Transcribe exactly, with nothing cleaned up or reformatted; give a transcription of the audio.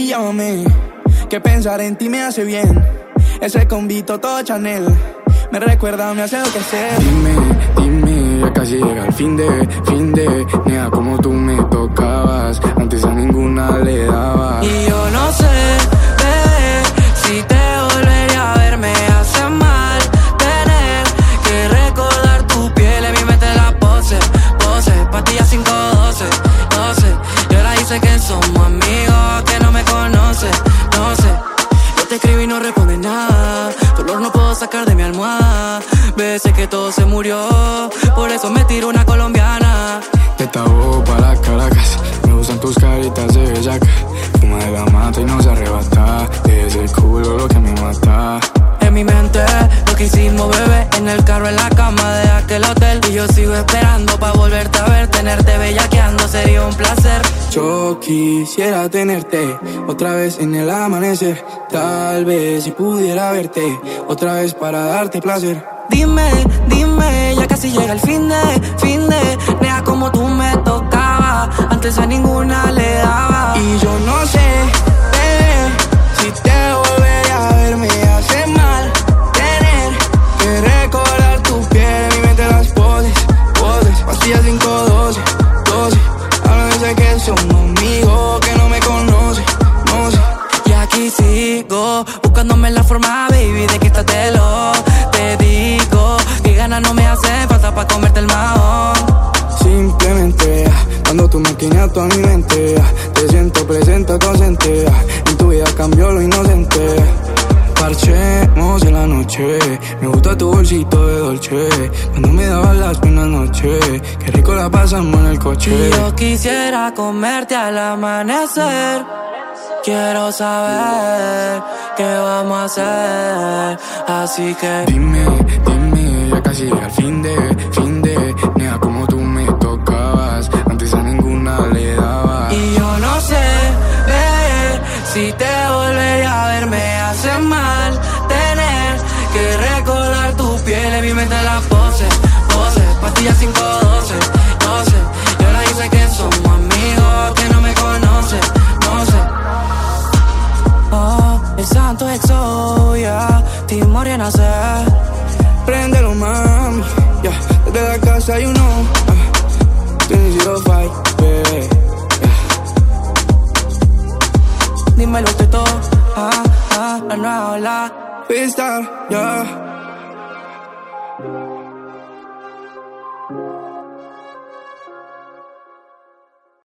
baby, llámame, que pensar en ti me hace bien. Ese convito todo Chanel me recuerda, me hace enloquecer. Dime, dime, ya casi llega el fin de, fin de. Nea, como tú me tocabas, antes a ninguna le daba. Y yo no sé, bebé, si te volvería a ver me hace mal tener que recordar tu piel en mi mente, la pose, pose, pastillas cinco doce, doce. Y ahora dice que somos amigos, que no me conoce, no sé. Yo te escribo y no responde nada, tu olor no puedo sacar de mi almohada. Sé que todo se murió, por eso me tiro una colombiana. Te tapo para Caracas, me gustan tus caritas de bellaca. Fuma de la mata y no se arrebata, es el culo lo que me mata. En mi mente, lo que hicimos, bebé, en el carro, en la cama de aquel hotel. Y yo sigo esperando pa' volverte a ver, tenerte bellaqueando sería un placer. Yo quisiera tenerte otra vez en el amanecer. Tal vez si pudiera verte otra vez para darte placer. Dime, dime, ya casi llega el fin de, fin de. Nea, como tú me tocabas, antes a ninguna le daba. Y yo no sé, bebé, si te volvería a ver me hace mal tener que recordar tu piel en mi mente, las poses, poses, pastillas cinco doce, doce. Ahora dice que somos amigos, que no me conoce, no sé. Y aquí sigo, buscándome la forma, baby, de quítatelo. Te digo que ganas no me hacen falta pa' comerte el mahón. Simplemente, cuando tú maquinas toda mi mente, te siento presente, consciente. En tu vida cambió lo inocente. Parchemos en la noche, me gusta tu bolsito de dolce. Cuando me dabas las buenas noches, qué rico la pasamos en el coche. Y yo quisiera comerte al amanecer. Quiero saber qué vamos a hacer, así que dime, dime, ya casi llega el fin de, fin de. Nea, como tú me tocabas, antes a ninguna le daba. Y yo no sé, bebé, si te volvería a ver me hace mal tener que recordar tu piel en mi mente, la pose, pose, pastillas cinco doce, doce. Y ahora dice que somos amigos, que no me conoce, no sé. Oh, el santo exodia, Tim Morena se préndelo, mami, ya, yeah. Desde la casa hay uno, uh, cero cinco, bebé, yeah. Dímelo usted todo, ah, ah, la nueva ola. Freestyle, ya yeah.